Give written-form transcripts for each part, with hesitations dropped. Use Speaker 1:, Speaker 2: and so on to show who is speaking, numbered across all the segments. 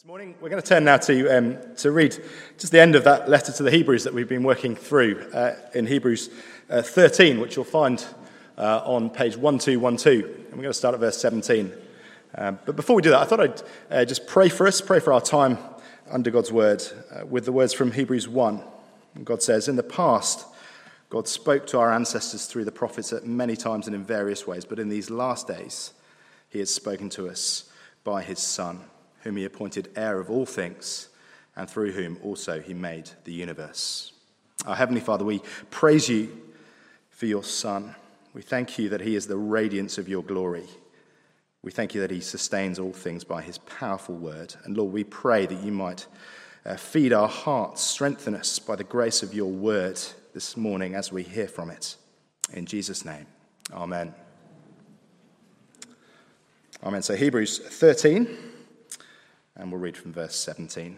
Speaker 1: This morning we're going to turn now to read just the end of that letter to the Hebrews that we've been working through in Hebrews 13, which you'll find on page 1212, and we're going to start at verse 17. But before we do that, I thought I'd just pray for our time under God's word with the words from Hebrews 1. God says, "In the past, God spoke to our ancestors through the prophets at many times and in various ways, but in these last days he has spoken to us by his Son, whom he appointed heir of all things, and through whom also he made the universe." Our Heavenly Father, we praise you for your Son. We thank you that he is the radiance of your glory. We thank you that he sustains all things by his powerful word. And Lord, we pray that you might feed our hearts, strengthen us by the grace of your word this morning as we hear from it. In Jesus' name, amen. Amen. So Hebrews 13, and we'll read from verse 17.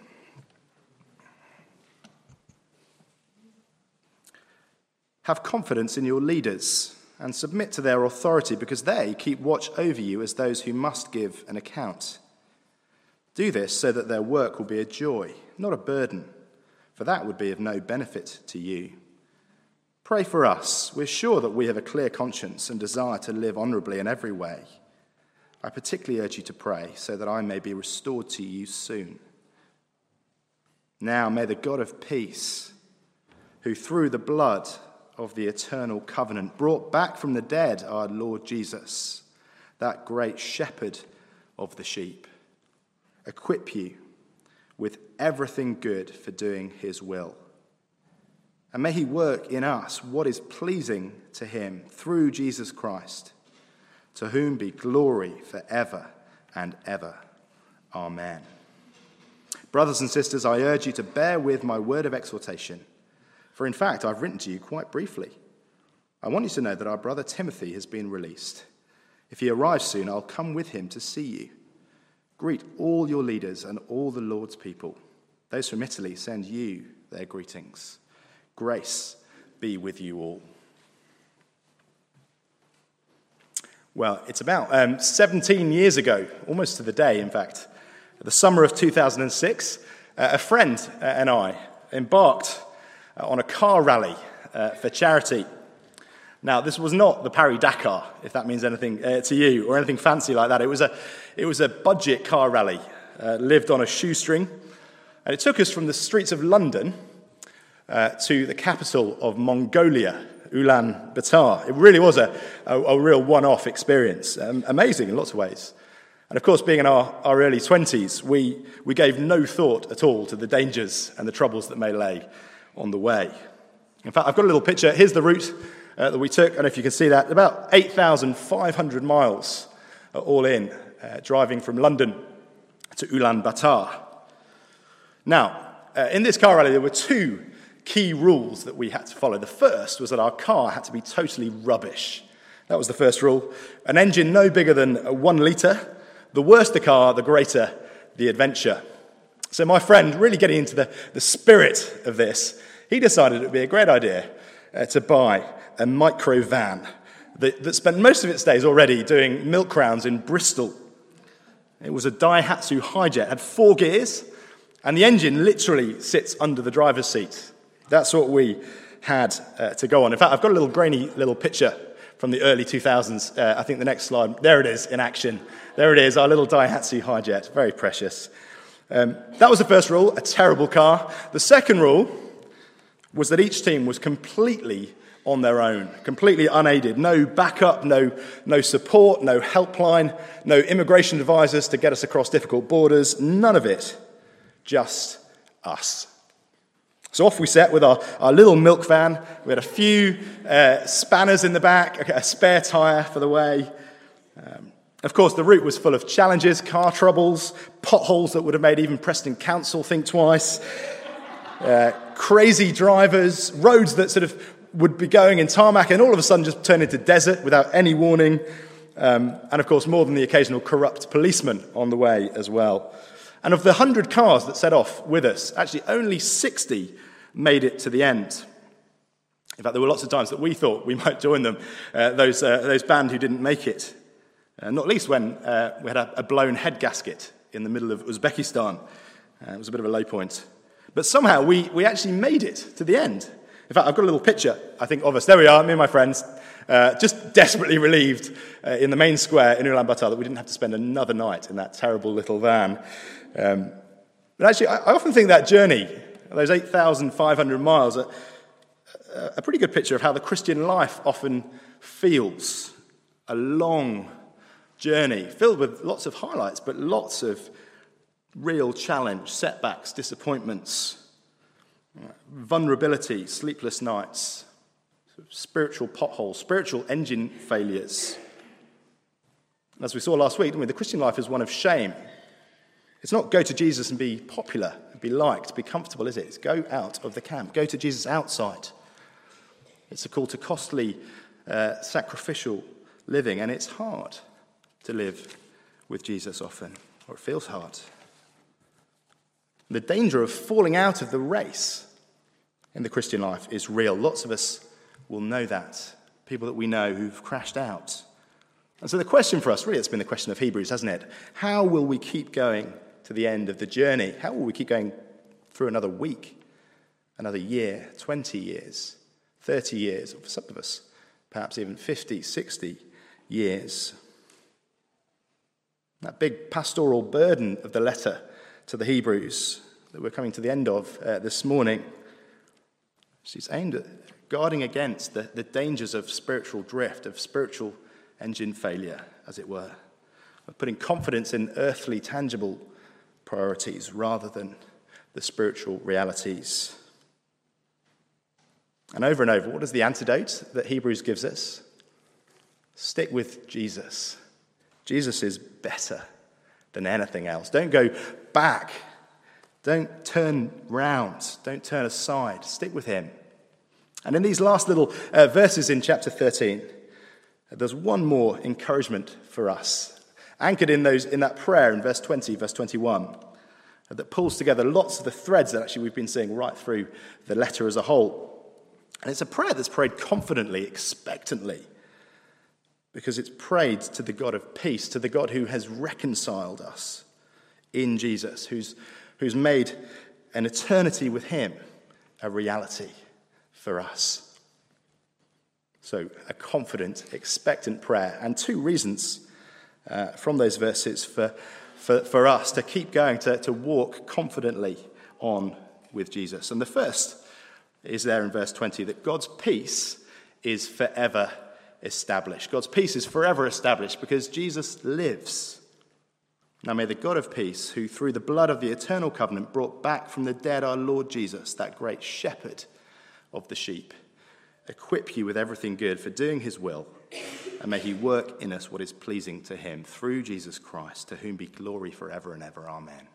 Speaker 1: "Have confidence in your leaders and submit to their authority, because they keep watch over you as those who must give an account. Do this so that their work will be a joy, not a burden, for that would be of no benefit to you. Pray for us. We're sure that we have a clear conscience and desire to live honorably in every way. I particularly urge you to pray so that I may be restored to you soon. Now may the God of peace, who through the blood of the eternal covenant brought back from the dead our Lord Jesus, that great shepherd of the sheep, equip you with everything good for doing his will. And may he work in us what is pleasing to him through Jesus Christ, to whom be glory forever and ever. Amen. Brothers and sisters, I urge you to bear with my word of exhortation, for in fact I've written to you quite briefly. I want you to know that our brother Timothy has been released. If he arrives soon, I'll come with him to see you. Greet all your leaders and all the Lord's people. Those from Italy send you their greetings. Grace be with you all." Well, it's about 17 years ago, almost to the day, in fact, the summer of 2006, a friend and I embarked on a car rally for charity. Now, this was not the Paris-Dakar, if that means anything to you, or anything fancy like that. It was a budget car rally, lived on a shoestring, and it took us from the streets of London to the capital of Mongolia, Ulaanbaatar. It really was a real one-off experience, amazing in lots of ways. And of course, being in our early 20s, we gave no thought at all to the dangers and the troubles that may lay on the way. In fact, I've got a little picture. Here's the route that we took. I don't know if you can see that. About 8,500 miles all in, driving from London to Ulaanbaatar. Now, in this car rally, there were two key rules that we had to follow. The first was that our car had to be totally rubbish. That was the first rule. An engine no bigger than 1 litre. The worse the car, the greater the adventure. So my friend, really getting into the spirit of this, he decided it would be a great idea to buy a micro van that spent most of its days already doing milk rounds in Bristol. It was a Daihatsu Hijet, had 4 gears, and the engine literally sits under the driver's seat. That's what we had to go on. In fact, I've got a little grainy little picture from the early 2000s. I think the next slide, there it is in action. There it is, our little Daihatsu Hijet, very precious. That was the first rule, a terrible car. The second rule was that each team was completely on their own, completely unaided. No backup, no support, no helpline, no immigration advisors to get us across difficult borders, none of it, just us. So off we set with our little milk van. We had a few spanners in the back, a spare tyre for the way. Of course, the route was full of challenges, car troubles, potholes that would have made even Preston Council think twice, crazy drivers, roads that sort of would be going in tarmac and all of a sudden just turn into desert without any warning, and of course more than the occasional corrupt policeman on the way as well. And of the 100 cars that set off with us, actually only 60 made it to the end. In fact, there were lots of times that we thought we might join them, those band who didn't make it, not least when we had a blown head gasket in the middle of Uzbekistan. It was a bit of a low point. But somehow we actually made it to the end. In fact, I've got a little picture, I think, of us. There we are, me and my friends, just desperately relieved in the main square in Ulaanbaatar that we didn't have to spend another night in that terrible little van. But actually, I often think that journey, those 8,500 miles, are a pretty good picture of how the Christian life often feels. A long journey filled with lots of highlights, but lots of real challenge, setbacks, disappointments, vulnerability, sleepless nights, spiritual potholes, spiritual engine failures. As we saw last week, the Christian life is one of shame. It's not go to Jesus and be popular, be liked, be comfortable, is it? It's go out of the camp, go to Jesus outside. It's a call to costly, sacrificial living, and it's hard to live with Jesus often, or it feels hard. The danger of falling out of the race in the Christian life is real. Lots of us will know that. People that we know who've crashed out. And so the question for us, really, it's been the question of Hebrews, hasn't it? How will we keep going to the end of the journey? How will we keep going through another week, another year, 20 years, 30 years, or for some of us, perhaps even 50, 60 years? That big pastoral burden of the letter to the Hebrews that we're coming to the end of this morning, she's aimed at guarding against the dangers of spiritual drift, of spiritual engine failure, as it were, of putting confidence in earthly, tangible priorities rather than the spiritual realities. And over, what is the antidote that Hebrews gives us? Stick with Jesus. Jesus is better than anything else. Don't go back. Don't turn round. Don't turn aside. Stick with him. And in these last little verses in chapter 13, there's one more encouragement for us, anchored in that prayer in verse 20, verse 21, that pulls together lots of the threads that actually we've been seeing right through the letter as a whole. And it's a prayer that's prayed confidently, expectantly, because it's prayed to the God of peace, to the God who has reconciled us in Jesus, who's made an eternity with him a reality for us. So a confident, expectant prayer. And two reasons from those verses for us to keep going, to walk confidently on with Jesus. And the first is there in verse 20, that God's peace is forever established. God's peace is forever established because Jesus lives. Now may the God of peace, who through the blood of the eternal covenant brought back from the dead our Lord Jesus, that great shepherd of the sheep, equip you with everything good for doing his will, and may he work in us what is pleasing to him through Jesus Christ, to whom be glory forever and ever. Amen.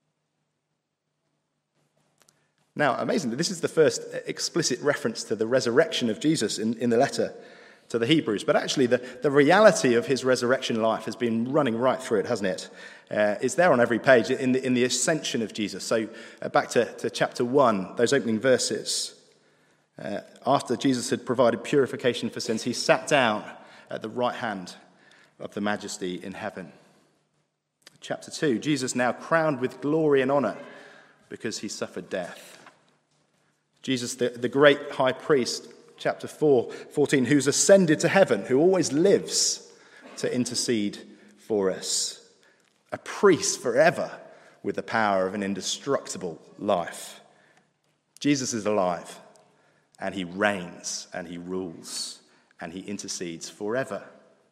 Speaker 1: Now, amazingly, this is the first explicit reference to the resurrection of Jesus in the letter to the Hebrews. But actually, the reality of his resurrection life has been running right through it, hasn't it? It's there on every page in the ascension of Jesus. So back to chapter 1, those opening verses. After Jesus had provided purification for sins, he sat down at the right hand of the Majesty in heaven. Chapter 2, Jesus now crowned with glory and honor because he suffered death. Jesus, the great high priest, chapter 14, who's ascended to heaven, who always lives to intercede for us. A priest forever with the power of an indestructible life. Jesus is alive, and he reigns, and he rules, and he intercedes forever.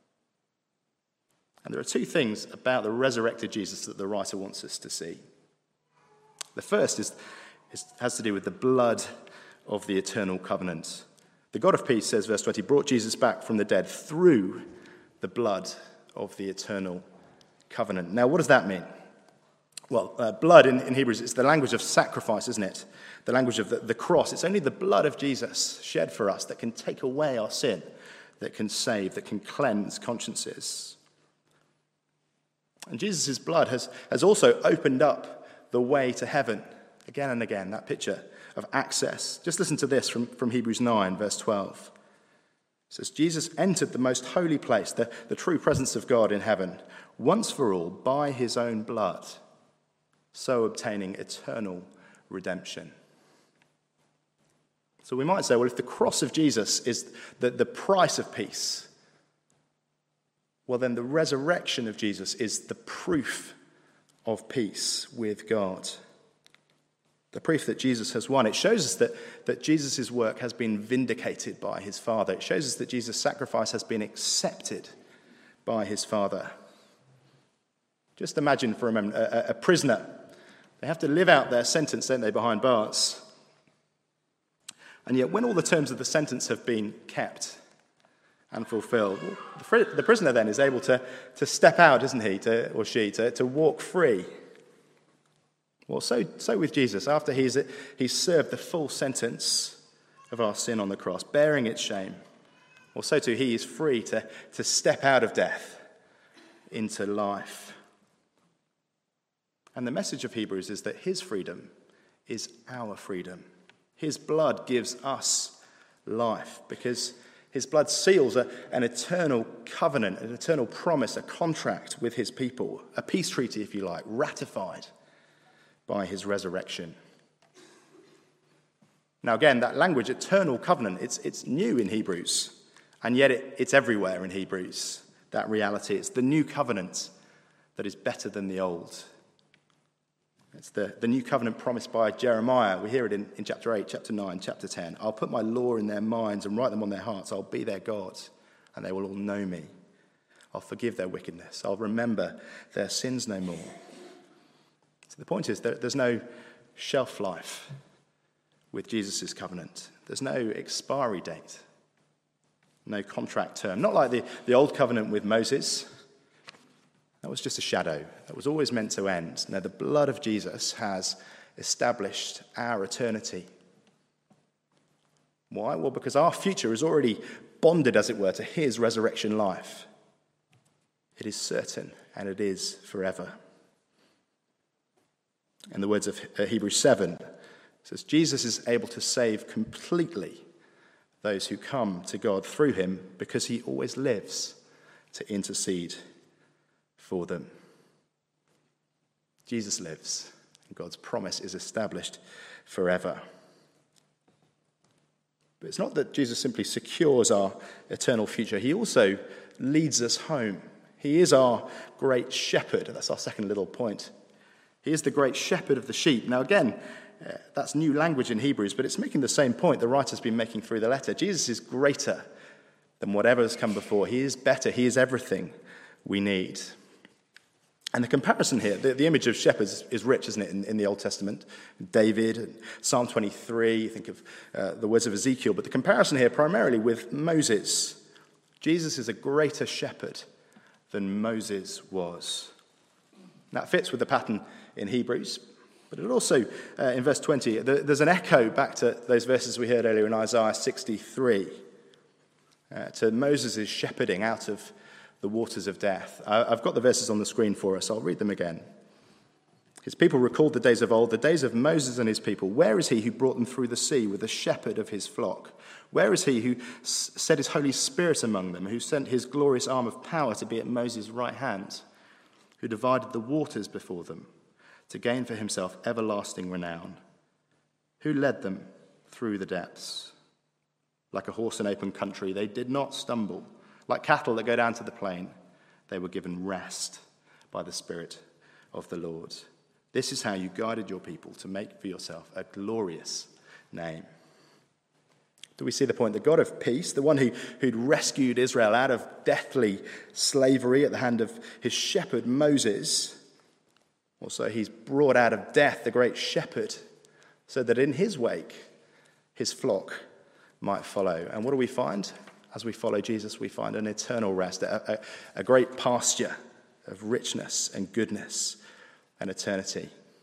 Speaker 1: And there are two things about the resurrected Jesus that the writer wants us to see. The first has to do with the blood of the eternal covenant. The God of peace, says verse 20, brought Jesus back from the dead through the blood of the eternal covenant. Now, what does that mean? Well, blood in Hebrews is the language of sacrifice, isn't it? The language of the cross. It's only the blood of Jesus shed for us that can take away our sin, that can save, that can cleanse consciences. And Jesus' blood has also opened up the way to heaven again and again, that picture of access. Just listen to this from Hebrews 9, verse 12. It says, Jesus entered the most holy place, the true presence of God in heaven, once for all by his own blood. so obtaining eternal redemption. So we might say, well, if the cross of Jesus is the price of peace, well, then the resurrection of Jesus is the proof of peace with God. The proof that Jesus has won. It shows us that Jesus' work has been vindicated by his Father. It shows us that Jesus' sacrifice has been accepted by his Father. Just imagine for a moment a prisoner. They have to live out their sentence, don't they, behind bars. And yet when all the terms of the sentence have been kept and fulfilled, the prisoner then is able to step out, isn't he, or she, to walk free. Well, so with Jesus, after he's served the full sentence of our sin on the cross, bearing its shame, well, so too he is free to step out of death into life. And the message of Hebrews is that his freedom is our freedom. His blood gives us life because his blood seals an eternal covenant, an eternal promise, a contract with his people, a peace treaty, if you like, ratified by his resurrection. Now again, that language, eternal covenant, it's new in Hebrews, and yet it's everywhere in Hebrews, that reality. It's the new covenant that is better than the old. It's the new covenant promised by Jeremiah. We hear it in chapter 8, chapter 9, chapter 10. I'll put my law in their minds and write them on their hearts. I'll be their God, and they will all know me. I'll forgive their wickedness. I'll remember their sins no more. So the point is that there's no shelf life with Jesus' covenant. There's no expiry date, no contract term. Not like the old covenant with Moses. That was just a shadow. That was always meant to end. No, the blood of Jesus has established our eternity. Why? Well, because our future is already bonded, as it were, to his resurrection life. It is certain, and it is forever. In the words of Hebrews 7, it says, Jesus is able to save completely those who come to God through him because he always lives to intercede for them. Jesus lives, and God's promise is established forever. But it's not that Jesus simply secures our eternal future. He also leads us home. He is our great shepherd. That's our second little point. He is the great shepherd of the sheep. Now again, that's new language in Hebrews, but it's making the same point the writer's been making through the letter. Jesus is greater than whatever has come before. He is better. He is everything we need. And the comparison here, the image of shepherds is rich, isn't it, in the Old Testament? David, Psalm 23, you think of the words of Ezekiel, but the comparison here primarily with Moses. Jesus is a greater shepherd than Moses was. That fits with the pattern in Hebrews, but it also, in verse 20, there's an echo back to those verses we heard earlier in Isaiah 63, to Moses' shepherding out of the waters of death. I've got the verses on the screen for us. I'll read them again. His people recalled the days of old, the days of Moses and his people. Where is he who brought them through the sea with the shepherd of his flock? Where is he who set his Holy Spirit among them, who sent his glorious arm of power to be at Moses' right hand, who divided the waters before them to gain for himself everlasting renown, who led them through the depths? Like a horse in open country, they did not stumble. Like cattle that go down to the plain, they were given rest by the Spirit of the Lord. This is how you guided your people to make for yourself a glorious name. Do we see the point? The God of peace, the one who'd rescued Israel out of deathly slavery at the hand of his shepherd Moses. Also, he's brought out of death the great shepherd so that in his wake, his flock might follow. And what do we find? As we follow Jesus, we find an eternal rest, a great pasture of richness and goodness and eternity.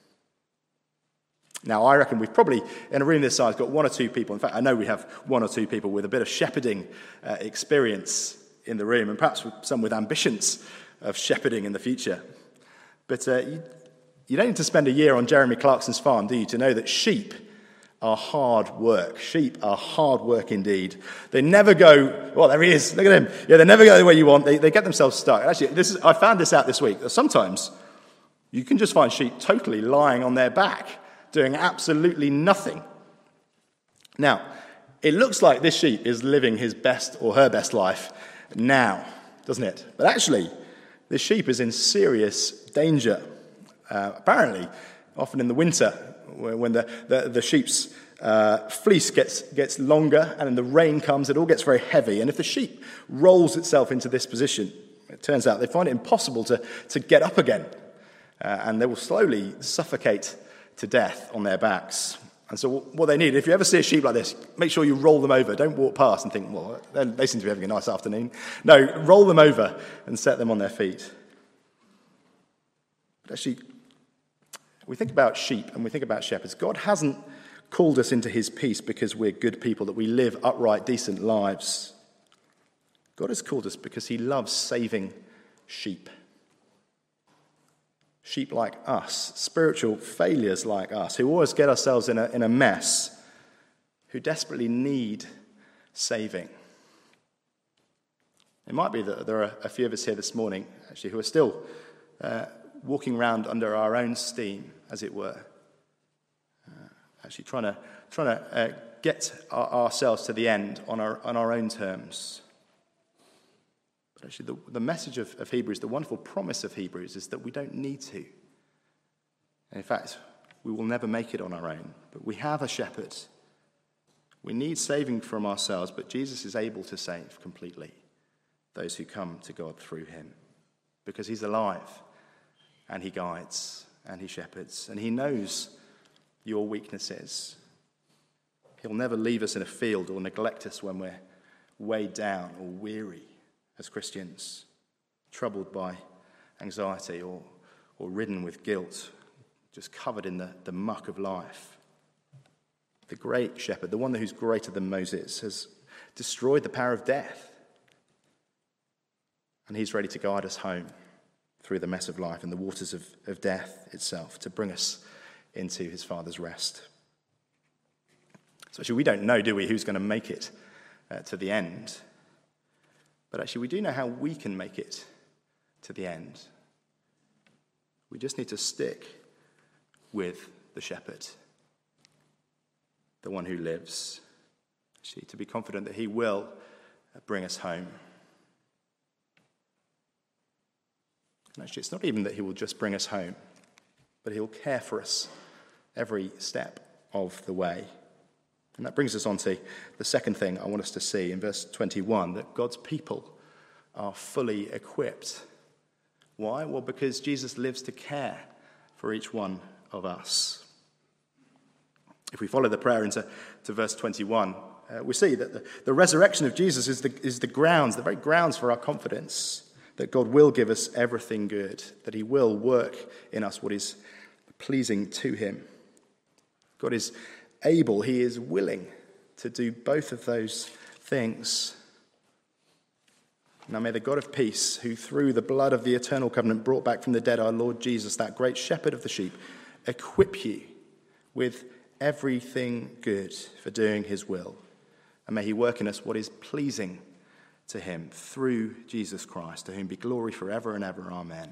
Speaker 1: Now, I reckon we've probably, in a room this size, got one or two people. In fact, I know we have one or two people with a bit of shepherding experience in the room, and perhaps some with ambitions of shepherding in the future. But you don't need to spend a year on Jeremy Clarkson's farm, do you, to know that sheep are hard work. Sheep are hard work indeed. They never go, well, there he is, look at him. Yeah, they never go the way you want. They get themselves stuck. Actually, I found this out this week. Sometimes You can just find sheep totally lying on their back, doing absolutely nothing. Now, it looks like this sheep is living his best or her best life now, doesn't it? But actually, this sheep is in serious danger. Apparently, often in the winter, when the sheep's fleece gets longer and then the rain comes, it all gets very heavy. And if the sheep rolls itself into this position, it turns out they find it impossible to get up again. And they will slowly suffocate to death on their backs. And so what they need, if you ever see a sheep like this, make sure you roll them over. Don't walk past and think, well, they seem to be having a nice afternoon. No, roll them over and set them on their feet. But actually, we think about sheep and we think about shepherds. God hasn't called us into his peace because we're good people, that we live upright, decent lives. God has called us because he loves saving sheep. Sheep like us, spiritual failures like us, who always get ourselves in a mess, who desperately need saving. It might be that there are a few of us here this morning, actually, who are still walking around under our own steam, as it were, actually trying to get ourselves to the end on our own terms. But actually, the message of Hebrews, the wonderful promise of Hebrews, is that we don't need to. And in fact, we will never make it on our own. But we have a shepherd. We need saving from ourselves, but Jesus is able to save completely those who come to God through him. Because he's alive, and he guides, and he shepherds, and he knows your weaknesses. He'll never leave us in a field or neglect us when we're weighed down or weary as Christians, troubled by anxiety or ridden with guilt, just covered in the muck of life. The great shepherd, the one who's greater than Moses, has destroyed the power of death. And he's ready to guide us home through the mess of life and the waters of death itself, to bring us into his Father's rest. So actually, we don't know, do we, who's going to make it to the end. But actually, we do know how we can make it to the end. We just need to stick with the shepherd, the one who lives, actually, to be confident that he will bring us home. And actually, it's not even that he will just bring us home, but he'll care for us every step of the way. And that brings us on to the second thing I want us to see in verse 21, that God's people are fully equipped. Why? Well, because Jesus lives to care for each one of us. If we follow the prayer into verse 21, we see that the resurrection of Jesus is the grounds, the very grounds for our confidence that God will give us everything good, that he will work in us what is pleasing to him. God is able, he is willing to do both of those things. Now may the God of peace, who through the blood of the eternal covenant brought back from the dead our Lord Jesus, that great shepherd of the sheep, equip you with everything good for doing his will. And may he work in us what is pleasing to him through Jesus Christ, to whom be glory forever and ever. Amen.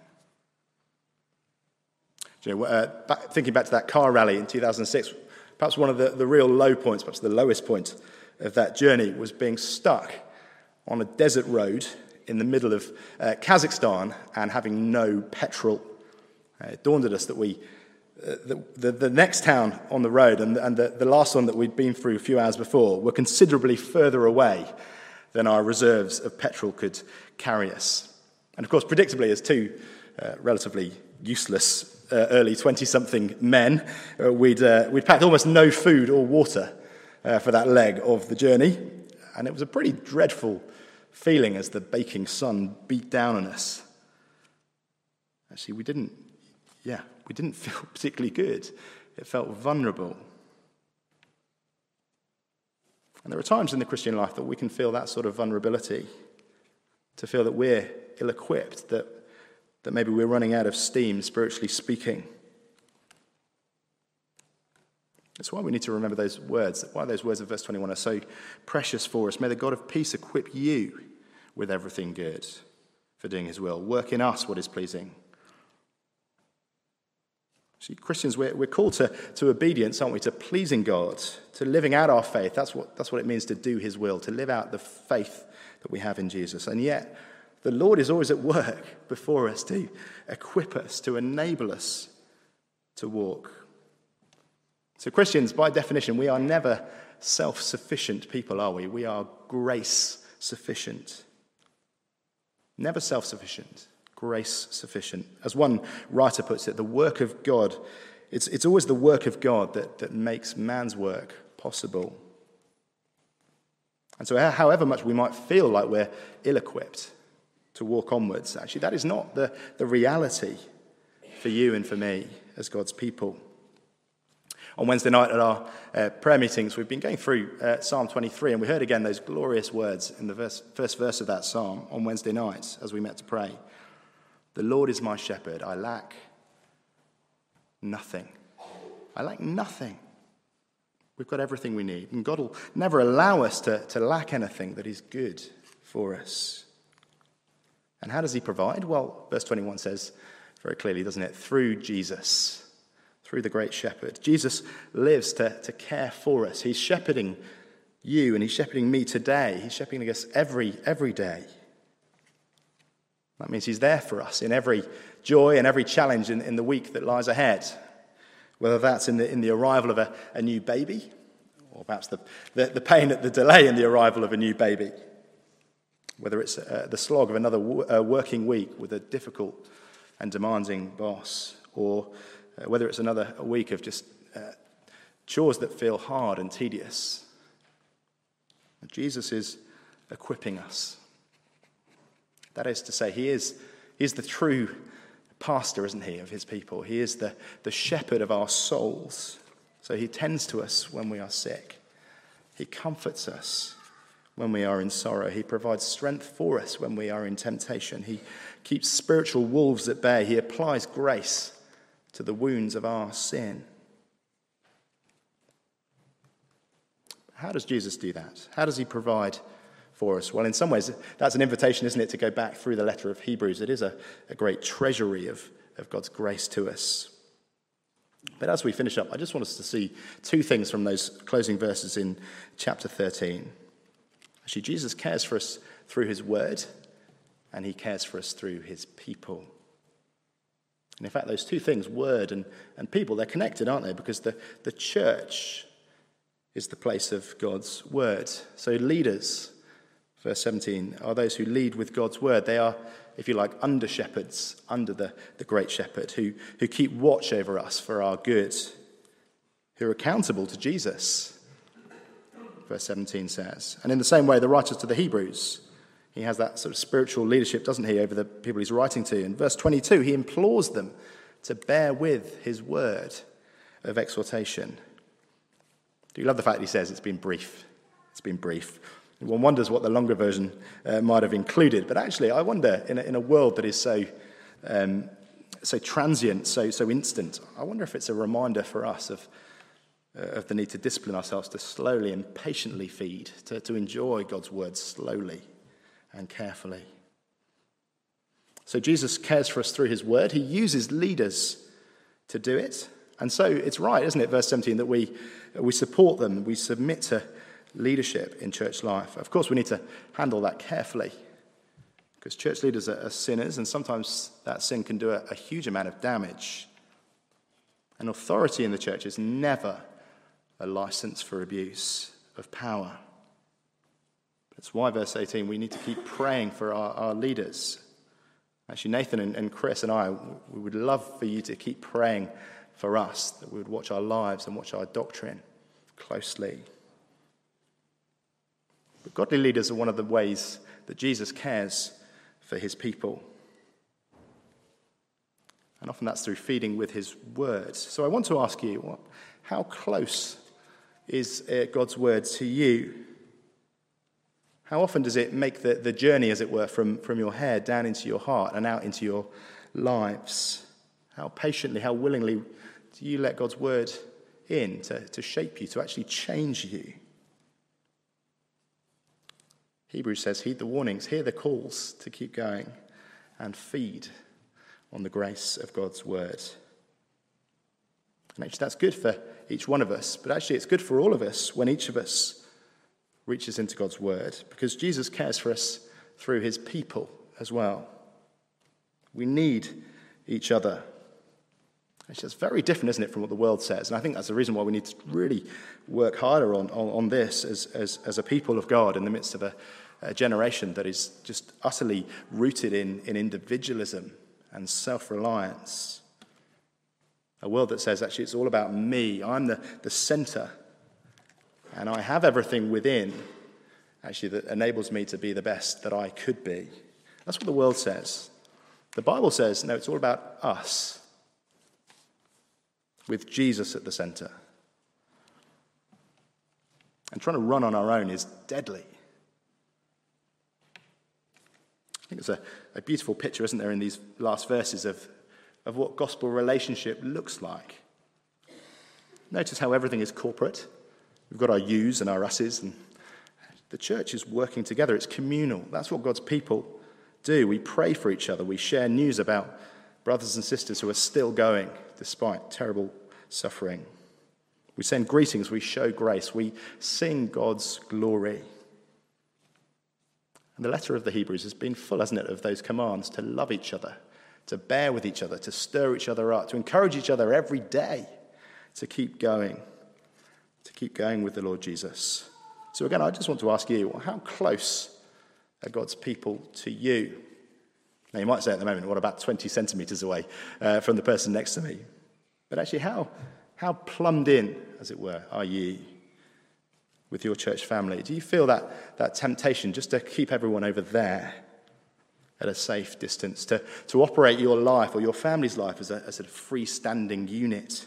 Speaker 1: Thinking back to that car rally in 2006, perhaps one of the real low points, perhaps the lowest point of that journey, was being stuck on a desert road in the middle of Kazakhstan and having no petrol. It dawned at us that the next town on the road and the last one that we'd been through a few hours before were considerably further away than our reserves of petrol could carry us. And of course, predictably, as two relatively useless early 20-something men, we'd packed almost no food or water for that leg of the journey. And it was a pretty dreadful feeling as the baking sun beat down on us. Actually, we didn't feel particularly good. It felt vulnerable. And there are times in the Christian life that we can feel that sort of vulnerability, to feel that we're ill-equipped, that maybe we're running out of steam, spiritually speaking. That's why we need to remember those words, why those words of verse 21 are so precious for us. May the God of peace equip you with everything good for doing his will. Work in us what is pleasing. See, Christians, we're called to obedience, aren't we? To pleasing God, to living out our faith. That's what it means to do his will, to live out the faith that we have in Jesus. And yet, the Lord is always at work before us to equip us, to enable us to walk. So Christians, by definition, we are never self-sufficient people, are we? We are grace-sufficient. Never self-sufficient, grace-sufficient. As one writer puts it, the work of God, it's always the work of God that makes man's work possible. And so however much we might feel like we're ill-equipped to walk onwards, actually that is not the reality for you and for me as God's people. On Wednesday night at our prayer meetings, we've been going through Psalm 23, and we heard again those glorious words in the first verse of that psalm on Wednesday night as we met to pray. The Lord is my shepherd, I lack nothing. I lack nothing. We've got everything we need, and God will never allow us to lack anything that is good for us. And how does he provide? Well, verse 21 says very clearly, doesn't it? Through Jesus. Through the great shepherd. Jesus lives to care for us. He's shepherding you and he's shepherding me today. He's shepherding us every day. That means he's there for us in every joy and every challenge in the week that lies ahead. Whether that's in the arrival of a new baby, or perhaps the pain at the delay in the arrival of a new baby. Whether it's the slog of another working week with a difficult and demanding boss, or whether it's another week of just chores that feel hard and tedious. Jesus is equipping us. That is to say, he's the true pastor, isn't he, of his people. He is the shepherd of our souls. So he tends to us when we are sick. He comforts us when we are in sorrow. He provides strength for us when we are in temptation. He keeps spiritual wolves at bay. He applies grace to the wounds of our sin. How does Jesus do that? How does he provide for us? Well, in some ways, that's an invitation, isn't it, to go back through the letter of Hebrews. It is a great treasury of God's grace to us. But as we finish up, I just want us to see two things from those closing verses in chapter 13. Actually, Jesus cares for us through his word, and he cares for us through his people. And in fact, those two things, word and people, they're connected, aren't they? Because the church is the place of God's word. So leaders, verse 17, are those who lead with God's word. They are, if you like, under shepherds, under the great shepherd, who keep watch over us for our good, who are accountable to Jesus, verse 17 says. And in the same way, the writer to the Hebrews, he has that sort of spiritual leadership, doesn't he, over the people he's writing to. In verse 22, he implores them to bear with his word of exhortation. Do you love the fact that he says it's been brief? It's been brief. One wonders what the longer version might have included. But actually, I wonder, in a world that is so transient, so instant, I wonder if it's a reminder for us of the need to discipline ourselves to slowly and patiently feed, to enjoy God's word slowly and carefully. So Jesus cares for us through his word. He uses leaders to do it. And so it's right, isn't it, verse 17, that we support them, we submit to leadership in church life. Of course, we need to handle that carefully, because church leaders are sinners, and sometimes that sin can do a huge amount of damage. And authority in the church is never a license for abuse of power. That's why, verse 18, we need to keep praying for our leaders. Actually, Nathan and Chris and I, we would love for you to keep praying for us, that we would watch our lives and watch our doctrine closely. But godly leaders are one of the ways that Jesus cares for his people. And often that's through feeding with his words. So I want to ask you, how close is God's word to you? How often does it make the journey, as it were, from your head down into your heart and out into your lives? How patiently, how willingly do you let God's word in to shape you, to actually change you? Hebrews says, heed the warnings, hear the calls to keep going, and feed on the grace of God's word. And actually that's good for each one of us, but actually it's good for all of us when each of us reaches into God's word, because Jesus cares for us through his people as well. We need each other. Actually, that's very different, isn't it, from what the world says? And I think that's the reason why we need to really work harder on this as a people of God in the midst of a generation that is just utterly rooted in individualism and self-reliance. A world that says, actually, it's all about me. I'm the center. And I have everything within, actually, that enables me to be the best that I could be. That's what the world says. The Bible says, no, it's all about us, with Jesus at the center. And trying to run on our own is deadly. I think it's a beautiful picture, isn't there, in these last verses of what gospel relationship looks like. Notice how everything is corporate. We've got our yous and our us's, and the church is working together. It's communal. That's what God's people do. We pray for each other. We share news about brothers and sisters who are still going despite terrible suffering. We send greetings. We show grace. We sing God's glory. And the letter of the Hebrews has been full, hasn't it, of those commands to love each other, to bear with each other, to stir each other up, to encourage each other every day to keep going with the Lord Jesus. So again, I just want to ask you, how close are God's people to you? Now, you might say at the moment, what about 20 centimetres away from the person next to me? But actually, how plumbed in, as it were, are you with your church family? Do you feel that temptation just to keep everyone over there at a safe distance, to operate your life or your family's life as a freestanding unit?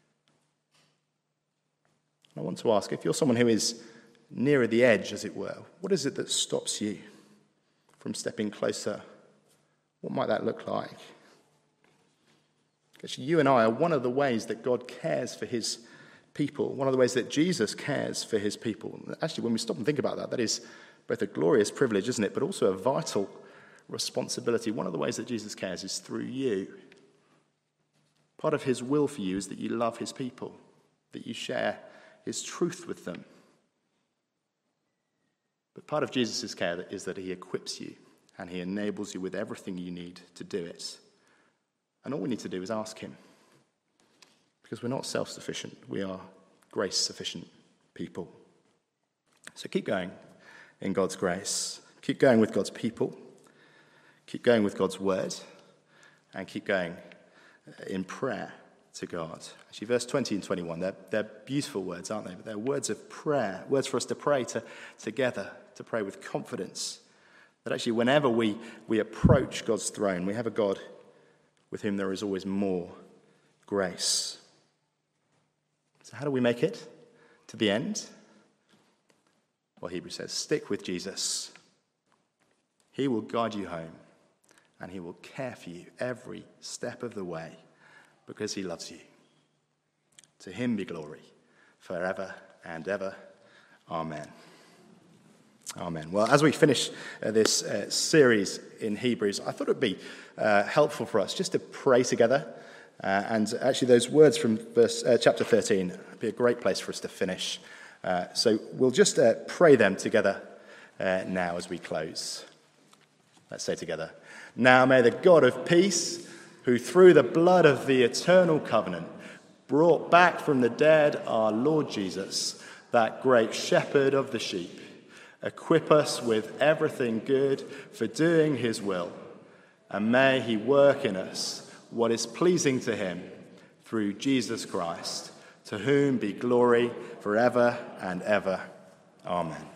Speaker 1: I want to ask, if you're someone who is nearer the edge, as it were, what is it that stops you from stepping closer? What might that look like? Actually, you and I are one of the ways that God cares for his people, one of the ways that Jesus cares for his people. Actually, when we stop and think about that, that is both a glorious privilege, isn't it, but also a vital responsibility. One of the ways that Jesus cares is through you. Part of his will for you is that you love his people, that you share his truth with them. But part of Jesus' care is that he equips you and he enables you with everything you need to do it. And all we need to do is ask him. Because we're not self-sufficient. We are grace-sufficient people. So keep going in God's grace. Keep going with God's people. Keep going with God's word. And keep going in prayer to God. Actually, verse 20 and 21, they're beautiful words, aren't they? But they're words of prayer, words for us to pray together, to pray with confidence. That actually whenever we approach God's throne, we have a God with whom there is always more grace. So how do we make it to the end? Well, Hebrews says, stick with Jesus. He will guide you home, and he will care for you every step of the way, because he loves you. To him be glory forever and ever. Amen. Amen. Well, as we finish this series in Hebrews, I thought it would be helpful for us just to pray together. And actually those words from chapter 13 would be a great place for us to finish. So we'll just pray them together now as we close. Let's say together, now may the God of peace, who through the blood of the eternal covenant brought back from the dead our Lord Jesus, that great shepherd of the sheep, equip us with everything good for doing his will, and may he work in us what is pleasing to him through Jesus Christ, to whom be glory forever and ever. Amen.